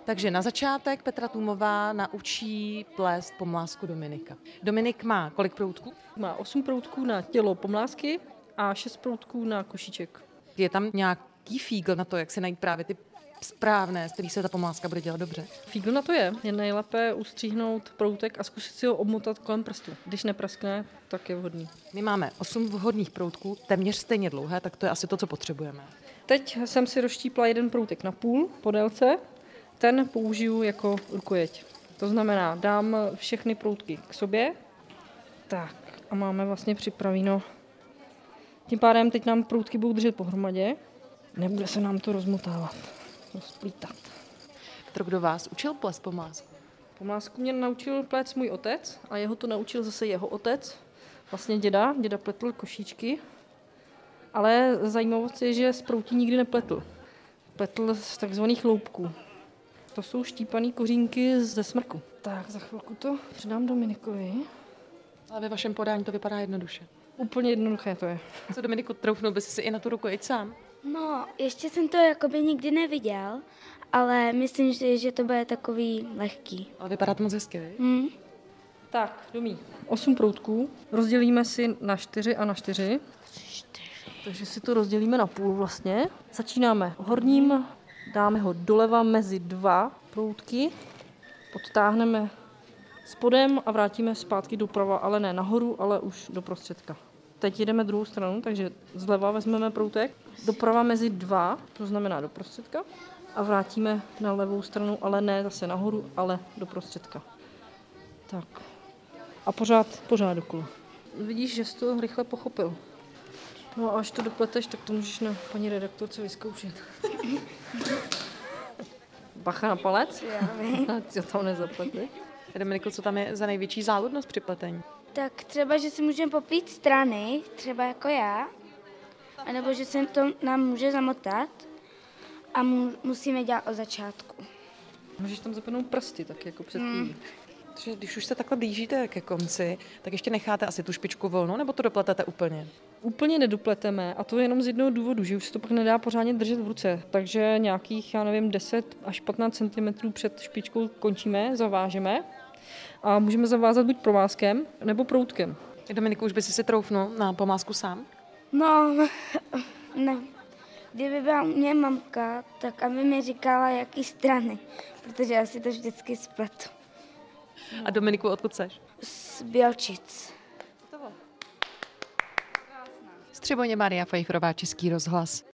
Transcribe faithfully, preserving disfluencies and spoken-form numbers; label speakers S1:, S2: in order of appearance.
S1: Takže na začátek Petra Tůmová naučí plést pomlásku Dominika. Dominik má kolik proutků?
S2: Má osm proutků na tělo pomlásky a šest proutků na košíček.
S1: Je tam nějaký fígl na to, jak si najít právě ty správné, z kterých se ta pomláska bude dělat dobře?
S2: Fígl na to je. Je nejlépe ustříhnout proutek a zkusit si ho obmotat kolem prstu. Když nepraskne, tak je vhodný.
S1: My máme osm vhodných proutků, téměř stejně dlouhé, tak to je asi to, co potřebujeme.
S2: Teď jsem si rozštípla jeden proutek na půl po délce. Ten použiju jako rukojeť. To znamená, dám všechny proutky k sobě. Tak a máme vlastně připraveno. Tím pádem teď nám proutky budou držet pohromadě. Nebude se nám to rozmotávat, rozplítat.
S1: Petro, kdo vás učil plést pomlásku?
S2: Pomlásku mě naučil plést můj otec a jeho to naučil zase jeho otec. Vlastně děda. Děda pletl košíčky. Ale zajímavost je, že z proutí nikdy nepletl. Pletl z takzvaných loupků. To jsou štípané kořínky ze smrku. Tak, za chvilku to předám Dominikovi.
S1: Ale ve vašem podání to vypadá jednoduše.
S2: Úplně jednoduché to je.
S1: Co, Dominiku, troufnul bys si i na tu rukojeť sám?
S3: No, ještě jsem to jakoby nikdy neviděl, ale myslím si, že to bude takový lehký.
S1: Ale vypadá to moc hezky, vy?
S3: Hmm.
S2: Tak, Domí, osm proutků. Rozdělíme si na čtyři a na čtyři. Takže si to rozdělíme na půl vlastně. Začínáme horním, dáme ho doleva mezi dva proutky, podtáhneme spodem a vrátíme zpátky doprava, ale ne nahoru, ale už do prostředka. Teď jdeme druhou stranu, takže zleva vezmeme proutek, doprava mezi dva, to znamená do prostředka, a vrátíme na levou stranu, ale ne zase nahoru, ale do prostředka. Tak. A pořád, pořád dokola. Vidíš, že jsi to rychle pochopil. No a až to dopleteš, tak to můžeš na paní redaktorce vyzkoušet. Bacha na palec. Ať si to nezapleteš.
S1: Dominiku, co tam je za největší záludnost při pletení?
S3: Tak třeba, že si můžeme poplít strany, třeba jako já, anebo že se to nám může zamotat a mu, musíme dělat od začátku.
S2: Můžeš tam zapnout prsty, tak jako před chvílí. Hmm.
S1: Takže když už se takhle blížíte ke konci, tak ještě necháte asi tu špičku volnou, nebo to dopletete úplně?
S2: Úplně nedopleteme a to jenom z jednoho důvodu, že už se to pak nedá pořádně držet v ruce. Takže nějakých, já nevím, deset až patnáct centimetrů před špičkou končíme, zavážeme a můžeme zavázat buď provázkem nebo proutkem.
S1: Dominiku, už by si si troufnul na pomlásku sám?
S3: No, ne. Kdyby byla u mě mamka, tak aby mi říkala, jaký strany, protože já si to vždycky spletu.
S1: A Dominiku, odkud seš?
S3: Z Bělčic.
S1: Střeboně Maria Fajfrová, Český rozhlas.